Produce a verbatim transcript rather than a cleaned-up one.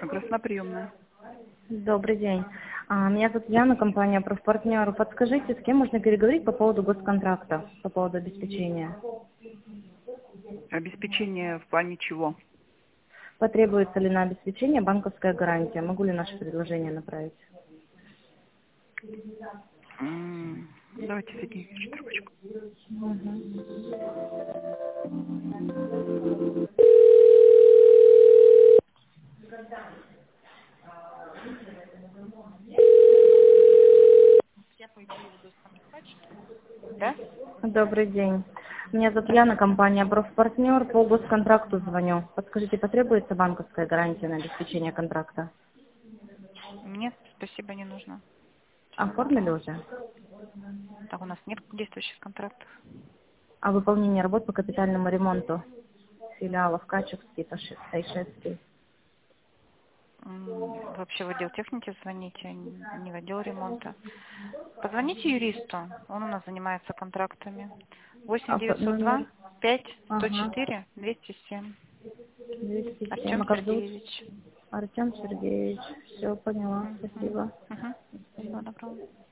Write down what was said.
Красноприемная. Добрый день. А, Меня зовут Яна, компания «Профпартнер». Подскажите, с кем можно переговорить по поводу госконтракта, по поводу обеспечения? Обеспечение в плане чего? Потребуется ли на обеспечение банковская гарантия? Могу ли наше предложение направить? М, Давайте соедините трубочку. Да? Добрый день. Меня зовут Яна, компания «Профпартнер». По госконтракту звоню. Подскажите, потребуется банковская гарантия на обеспечение контракта? Нет, спасибо, не нужно. Оформили уже? Так, у нас нет действующих контрактов. А выполнение работ по капитальному ремонту филиалов Качевский, Тайшетский? М, Вообще в отдел техники звоните, не в отдел ремонта. Позвоните юристу, он у нас занимается контрактами. А восемь по- девятьсот два номер? пять сто Ага. четыре двести семь. двести семь. Артем А как зовут? Сергеевич. Артем Сергеевич. Все, поняла. Мгм. Спасибо. Мгм. Всего доброго.